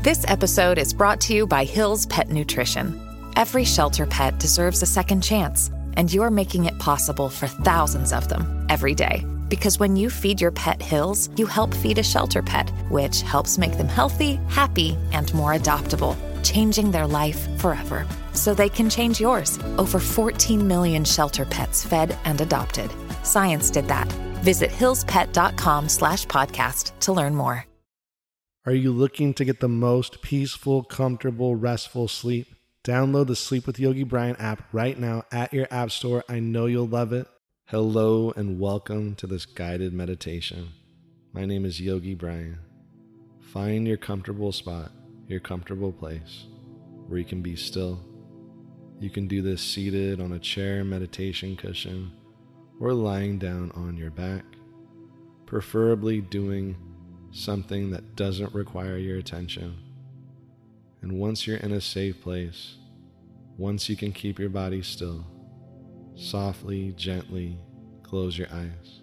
This episode is brought to you by Hill's Pet Nutrition. Every shelter pet deserves a second chance, and you're making it possible for thousands of them every day. Because when you feed your pet Hill's, you help feed a shelter pet, which helps make them healthy, happy, and more adoptable, changing their life forever. So they can change yours. Over 14 million shelter pets fed and adopted. Science did that. Visit hillspet.com/podcast to learn more. Are you looking to get the most peaceful, comfortable, restful sleep? Download the Sleep with Yogi Brian app right now at your app store. I know you'll love it. Hello and welcome to this guided meditation. My name is Yogi Brian. Find your comfortable spot, your comfortable place where you can be still. You can do this seated on a chair, meditation cushion, or lying down on your back, preferably doing something that doesn't require your attention. And once you're in a safe place, once you can keep your body still, softly, gently close your eyes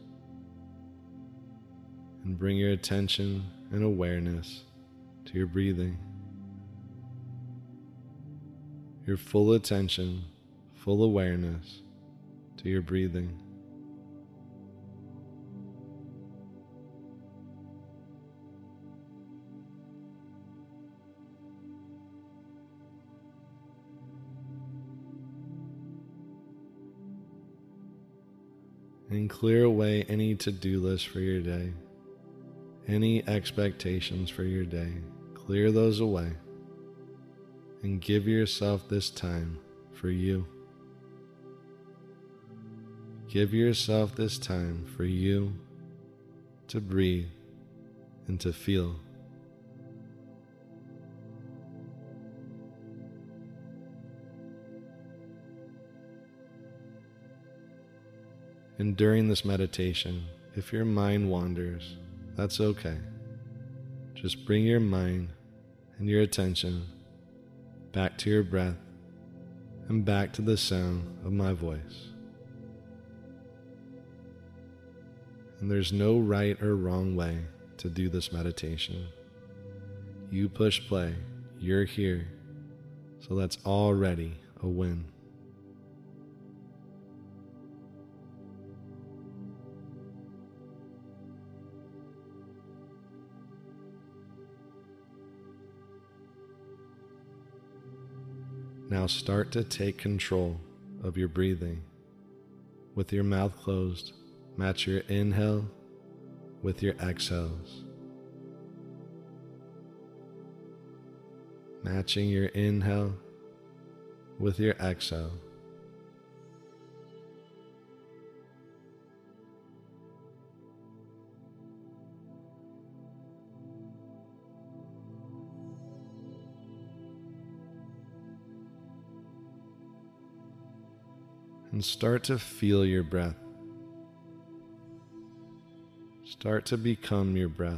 and bring your attention and awareness to your breathing. Your full attention, full awareness to your breathing. And clear away any to-do list for your day, any expectations for your day. Clear those away and give yourself this time for you. Give yourself this time for you to breathe and to feel. And during this meditation, if your mind wanders, that's okay. Just bring your mind and your attention back to your breath and back to the sound of my voice. And there's no right or wrong way to do this meditation. You push play, you're here, so that's already a win. Now start to take control of your breathing. With your mouth closed, match your inhale with your exhales. Matching your inhale with your exhale. And start to feel your breath. Start to become your breath.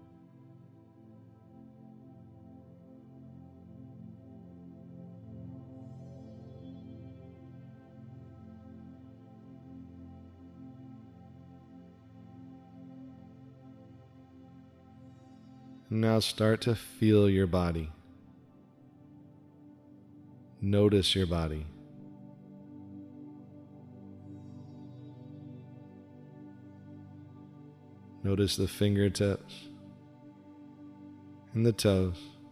And now start to feel your body. Notice your body. Notice the fingertips and the toes.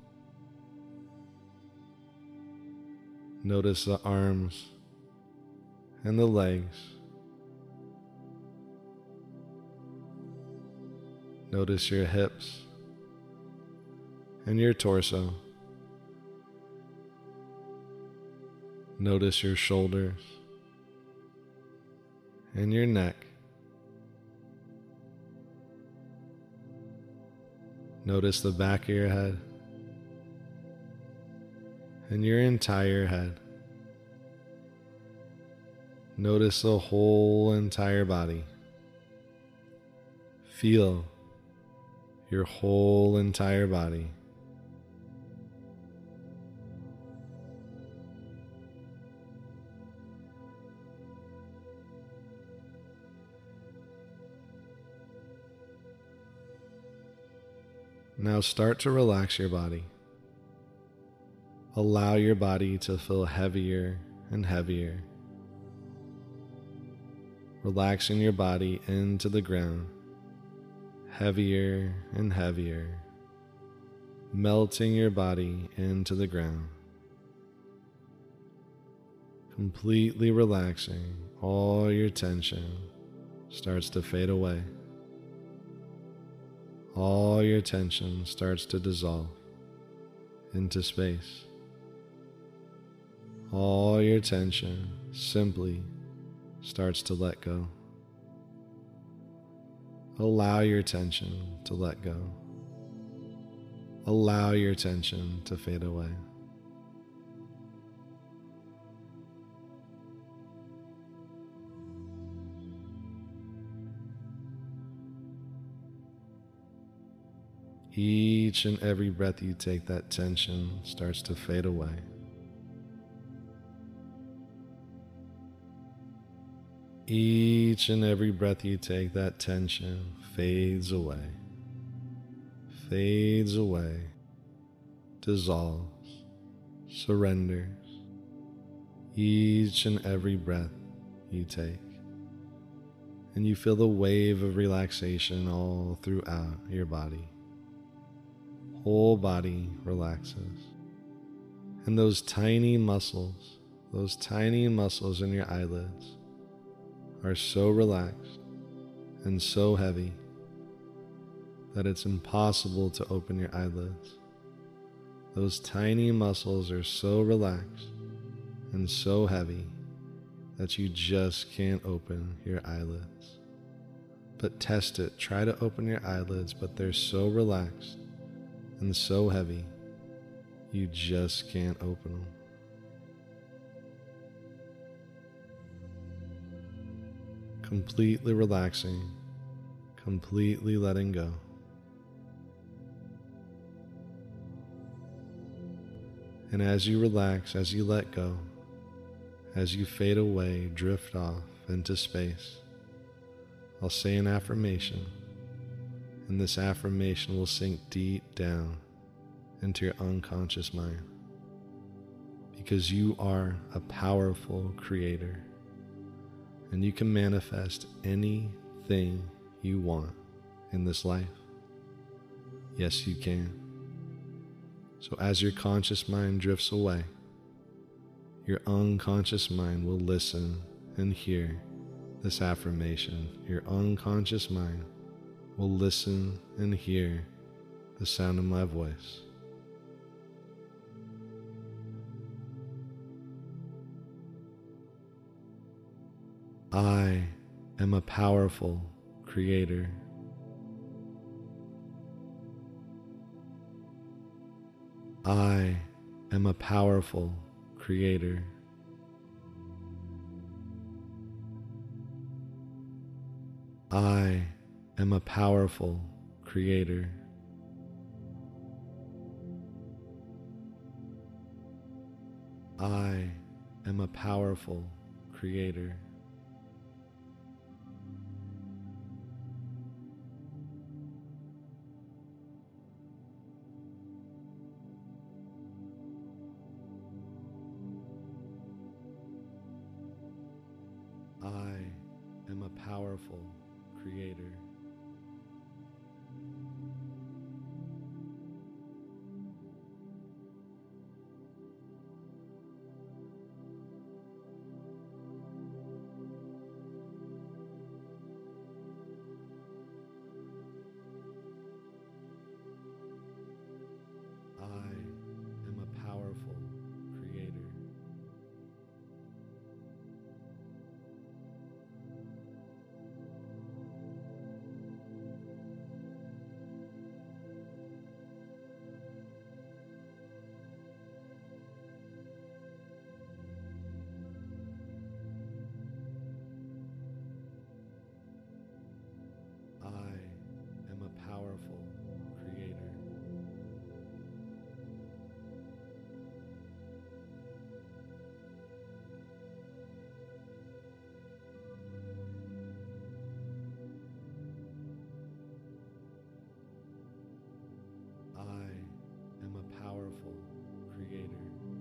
Notice the arms and the legs. Notice your hips and your torso. Notice your shoulders and your neck. Notice the back of your head and your entire head. Notice the whole entire body. Feel your whole entire body. Now start to relax your body. Allow your body to feel heavier and heavier, relaxing your body into the ground, heavier and heavier, melting your body into the ground, completely relaxing. All your tension starts to fade away. All your tension starts to dissolve into space. All your tension simply starts to let go. Allow your tension to let go. Allow your tension to fade away. Each and every breath you take, that tension starts to fade away. Each and every breath you take, that tension fades away, dissolves, surrenders. Each and every breath you take, and you feel the wave of relaxation all throughout your body. Whole body relaxes, and those tiny muscles in your eyelids are so relaxed and so heavy that it's impossible to open your eyelids. Those tiny muscles are so relaxed and so heavy that you just can't open your eyelids. But test it. Try to open your eyelids, but they're so relaxed and so heavy, you just can't open them. Completely relaxing, completely letting go. And as you relax, as you let go, as you fade away, drift off into space, I'll say an affirmation, and this affirmation will sink deep down into your unconscious mind, because you are a powerful creator. And you can manifest anything you want in this life. Yes, you can. So as your conscious mind drifts away, your unconscious mind will listen and hear this affirmation. Your unconscious mind will listen and hear the sound of my voice. I am a powerful creator. I am a powerful creator. I am a powerful creator. I am a powerful creator. I am a powerful creator. I am a powerful creator. I am a powerful creator. I am a powerful creator.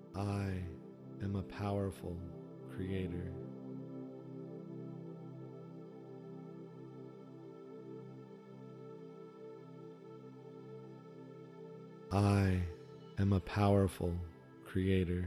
I am a powerful creator. I am a powerful creator.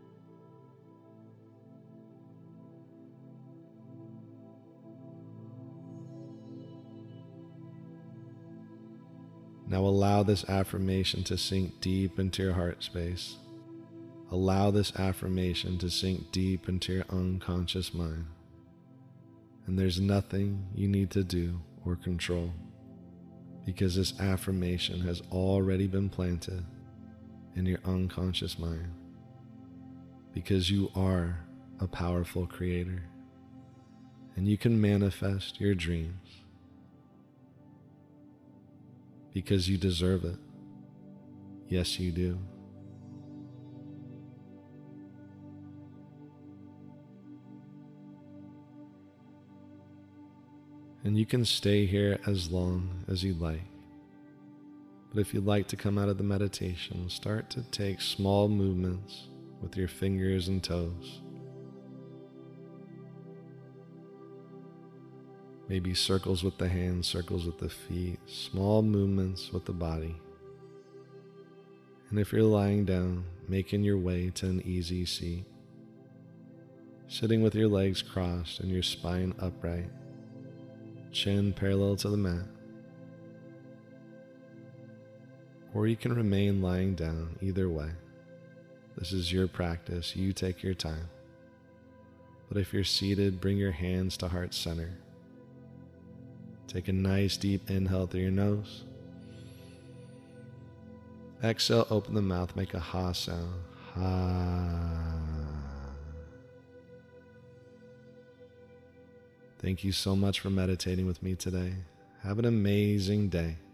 Now allow this affirmation to sink deep into your heart space. Allow this affirmation to sink deep into your unconscious mind. And there's nothing you need to do or control, because this affirmation has already been planted in your unconscious mind. Because you are a powerful creator, and you can manifest your dreams. Because you deserve it. Yes, you do. And you can stay here as long as you'd like. But if you'd like to come out of the meditation, start to take small movements with your fingers and toes. Maybe circles with the hands, circles with the feet, small movements with the body. And if you're lying down, making your way to an easy seat, sitting with your legs crossed and your spine upright, chin parallel to the mat. Or you can remain lying down, either way. This is your practice, you take your time. But if you're seated, bring your hands to heart center. Take a nice deep inhale through your nose. Exhale, open the mouth, make a ha sound. Ha. Thank you so much for meditating with me today. Have an amazing day.